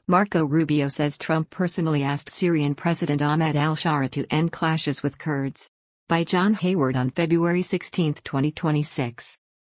Marco Rubio says Trump personally asked Syrian President Ahmed al-Shara to end clashes with Kurds. By John Hayward on February 16, 2026.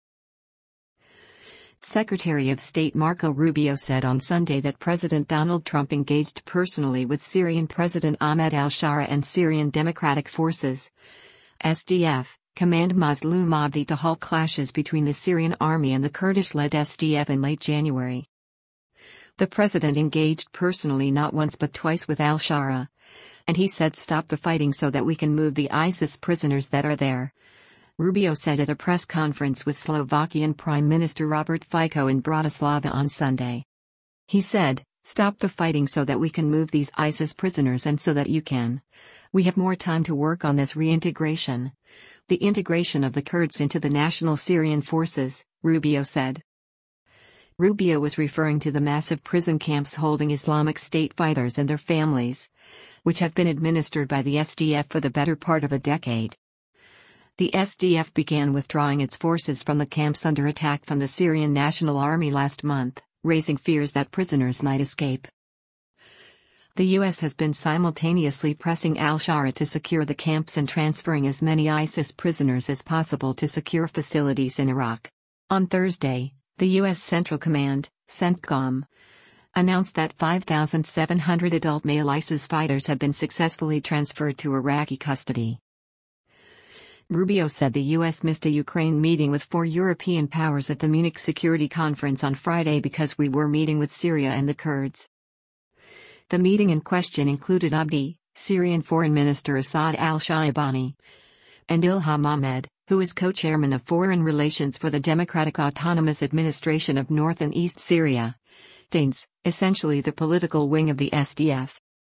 Secretary of State Marco Rubio said on Sunday that President Donald Trump engaged personally with Syrian President Ahmed al-Shara and Syrian Democratic Forces (SDF) Command Mazloum Abdi to halt clashes between the Syrian army and the Kurdish-led SDF in late January. The president engaged personally not once but twice with al-Shara, and he said stop the fighting so that we can move the ISIS prisoners that are there, Rubio said at a press conference with Slovakian Prime Minister Robert Fico in Bratislava on Sunday. He said, stop the fighting so that we can move these ISIS prisoners and so that you can. We have more time to work on this reintegration. The integration of the Kurds into the national Syrian forces, Rubio said. Rubio was referring to the massive prison camps holding Islamic State fighters and their families, which have been administered by the SDF for the better part of a decade. The SDF began withdrawing its forces from the camps under attack from the Syrian National Army last month, raising fears that prisoners might escape. The U.S. has been simultaneously pressing al-Shara to secure the camps and transferring as many ISIS prisoners as possible to secure facilities in Iraq. On Thursday, the U.S. Central Command, CENTCOM, announced that 5,700 adult male ISIS fighters have been successfully transferred to Iraqi custody. Rubio said the U.S. missed a Ukraine meeting with 4 European powers at the Munich Security Conference on Friday because we were meeting with Syria and the Kurds. The meeting in question included Abdi, Syrian Foreign Minister Assad al-Shaibani, and Ilham Ahmed, who is co-chairman of Foreign Relations for the Democratic Autonomous Administration of North and East Syria, DANES, essentially the political wing of the SDF.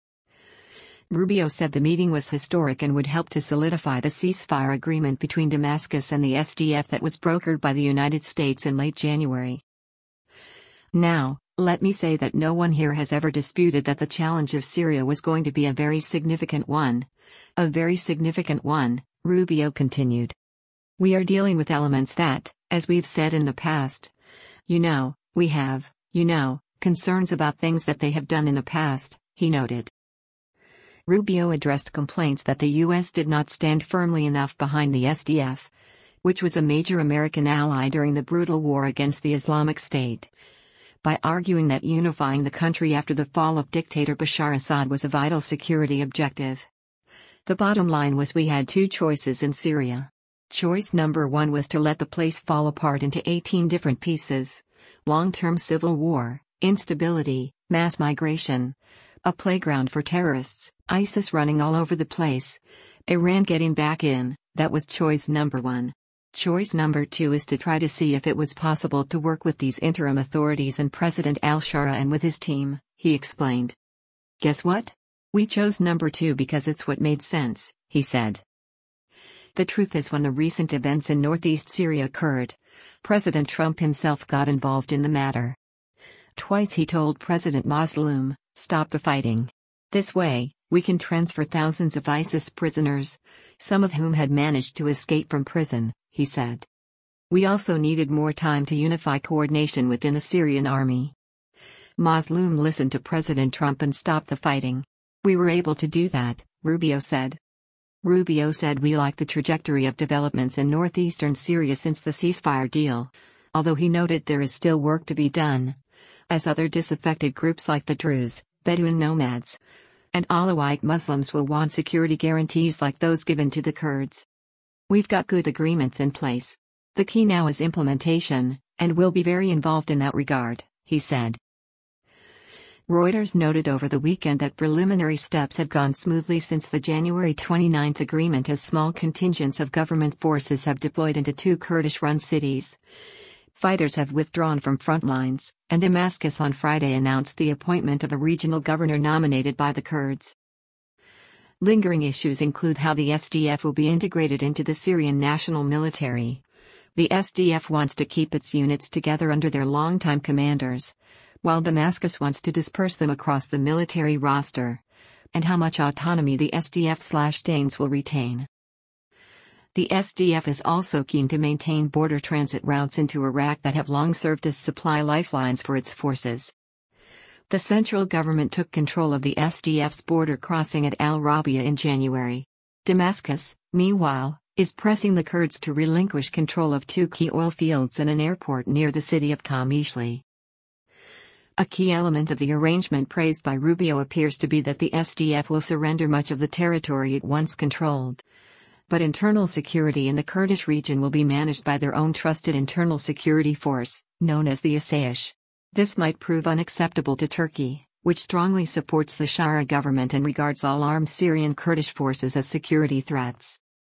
Rubio said the meeting was historic and would help to solidify the ceasefire agreement between Damascus and the SDF that was brokered by the United States in late January. Now, let me say that no one here has ever disputed that the challenge of Syria was going to be a very significant one. A very significant one, Rubio continued. We are dealing with elements that, as we've said in the past, we have, concerns about things that they have done in the past, he noted. Rubio addressed complaints that the U.S. did not stand firmly enough behind the SDF, which was a major American ally during the brutal war against the Islamic State, by arguing that unifying the country after the fall of dictator Bashar Assad was a vital security objective. The bottom line was we had 2 choices in Syria. Choice number 1 was to let the place fall apart into 18 different pieces: long-term civil war, instability, mass migration, a playground for terrorists, ISIS running all over the place, Iran getting back in. That was choice number 1. Choice number 2 is to try to see if it was possible to work with these interim authorities and President al-Shara and with his team, he explained. Guess what? We chose number 2 because it's what made sense, he said. The truth is, when the recent events in northeast Syria occurred, President Trump himself got involved in the matter. Twice he told President Mazloum, stop the fighting. This way, we can transfer thousands of ISIS prisoners, some of whom had managed to escape from prison, he said. We also needed more time to unify coordination within the Syrian army. Mazloum listened to President Trump and stopped the fighting. We were able to do that, Rubio said. Rubio said we like the trajectory of developments in northeastern Syria since the ceasefire deal, although he noted there is still work to be done, as other disaffected groups like the Druze, Bedouin nomads, and Alawite Muslims will want security guarantees like those given to the Kurds. We've got good agreements in place. The key now is implementation, and we'll be very involved in that regard, he said. Reuters noted over the weekend that preliminary steps have gone smoothly since the January 29 agreement, as small contingents of government forces have deployed into 2 Kurdish-run cities. Fighters have withdrawn from front lines, and Damascus on Friday announced the appointment of a regional governor nominated by the Kurds. Lingering issues include how the SDF will be integrated into the Syrian national military. The SDF wants to keep its units together under their longtime commanders, while Damascus wants to disperse them across the military roster, and how much autonomy the SDF/DANES will retain. The SDF is also keen to maintain border transit routes into Iraq that have long served as supply lifelines for its forces. The central government took control of the SDF's border crossing at Al Rabia in January. Damascus, meanwhile, is pressing the Kurds to relinquish control of two key oil fields and an airport near the city of Qamishli. A key element of the arrangement praised by Rubio appears to be that the SDF will surrender much of the territory it once controlled. But internal security in the Kurdish region will be managed by their own trusted internal security force, known as the Asayish. This might prove unacceptable to Turkey, which strongly supports the Shara government and regards all armed Syrian Kurdish forces as security threats.